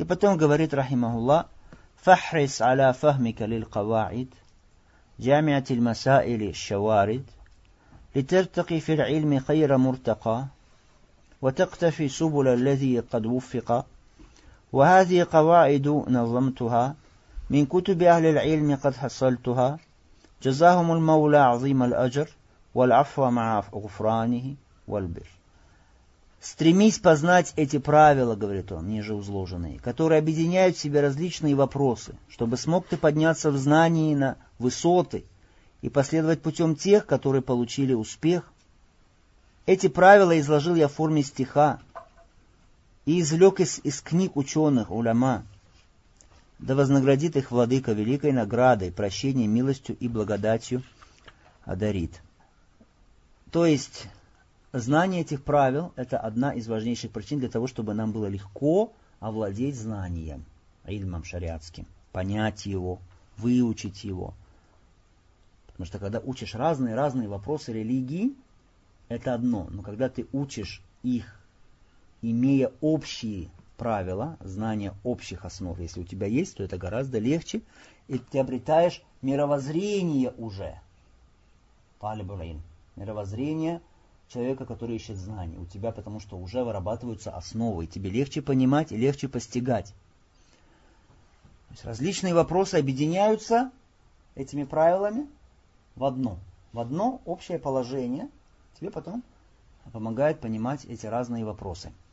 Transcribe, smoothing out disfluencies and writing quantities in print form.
И потом говорит, рахимахуллах, «Фахрис аля фахмика лил каваид, джамиатил масаили шаварид, литертаки фил ильми хайра муртака, وتقتفي سبل الذي قد وفق وهذه قواعد نظمتها من كتب أهل العلم قد حصلتها جزاهم المولى عظيم الأجر والعفو مع غفرانه والبر». Стремись познать эти правила, говорит он, ниже изложенные, которые объединяют в себе различные вопросы, чтобы смог ты подняться в знании на высоты и последовать путем тех, которые получили успех. Эти правила изложил я в форме стиха и извлек из книг ученых, уляма. Да вознаградит их владыка великой наградой, прощением, милостью и благодатью одарит. То есть, знание этих правил – это одна из важнейших причин для того, чтобы нам было легко овладеть знанием, ильмом шариатским, понять его, выучить его. Потому что когда учишь разные вопросы религии, это одно, но когда ты учишь их, имея общие правила, знание общих основ, если у тебя есть, то это гораздо легче, и ты обретаешь мировоззрение уже. Мировоззрение человека, который ищет знания у тебя, потому что уже вырабатываются основы, и тебе легче понимать и легче постигать. То есть различные вопросы объединяются этими правилами в одно общее положение, тебе потом помогает понимать эти разные вопросы.